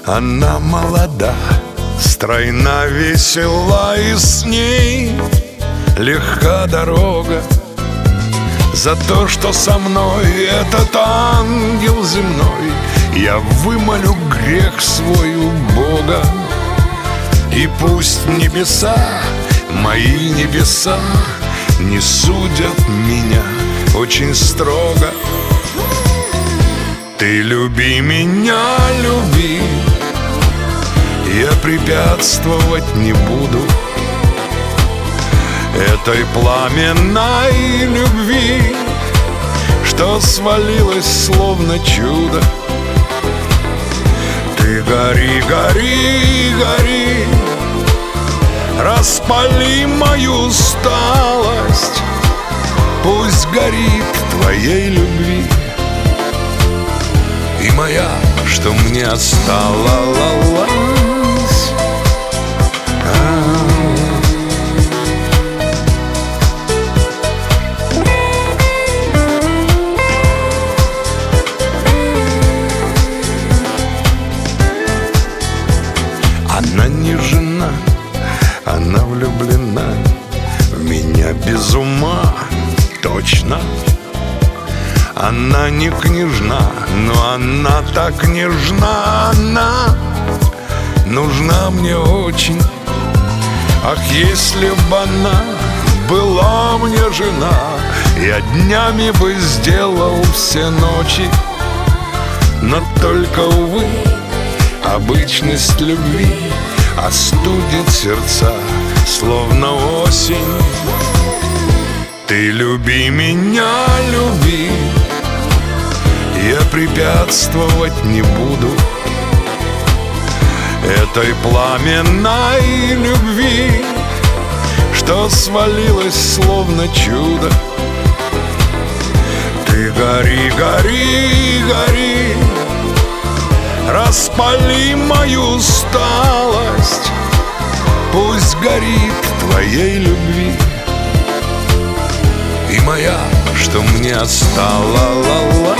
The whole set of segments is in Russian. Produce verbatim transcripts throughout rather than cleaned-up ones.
Она молода, стройна, весела, и с ней легка дорога. За то, что со мной этот ангел земной, я вымолю грех свой у Бога. И пусть небеса, мои небеса, не судят меня очень строго. Ты люби меня, люби, я препятствовать не буду этой пламенной любви, что свалилась словно чудо. Ты гори, гори, гори, распали мою усталость, пусть горит твоей любви. И моя, что мне осталось. Она не жена, она влюблена в меня без ума, точно. Она не княжна, но она так нежна. Она нужна мне очень. Ах, если б она была мне жена, я днями бы сделал все ночи. Но только, увы, обычность любви остудит сердца, словно осень. Ты люби меня, люби, я препятствовать не буду этой пламенной любви, что свалилась словно чудо. Ты гори, гори, гори, распали мою усталость, пусть горит твоей любви. И моя, что мне осталось.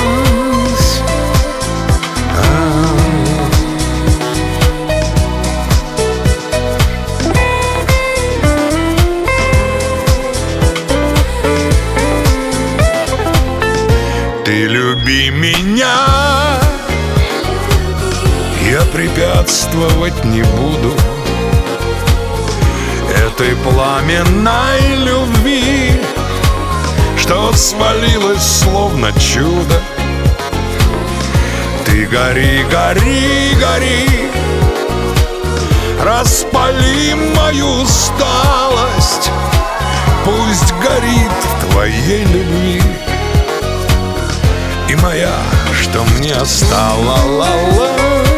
Ты люби меня, я препятствовать не буду этой пламенной любви, что свалилась словно чудо. Ты гори, гори, гори, распали мою усталость, пусть горит в твоей любви. И моя, что мне осталось.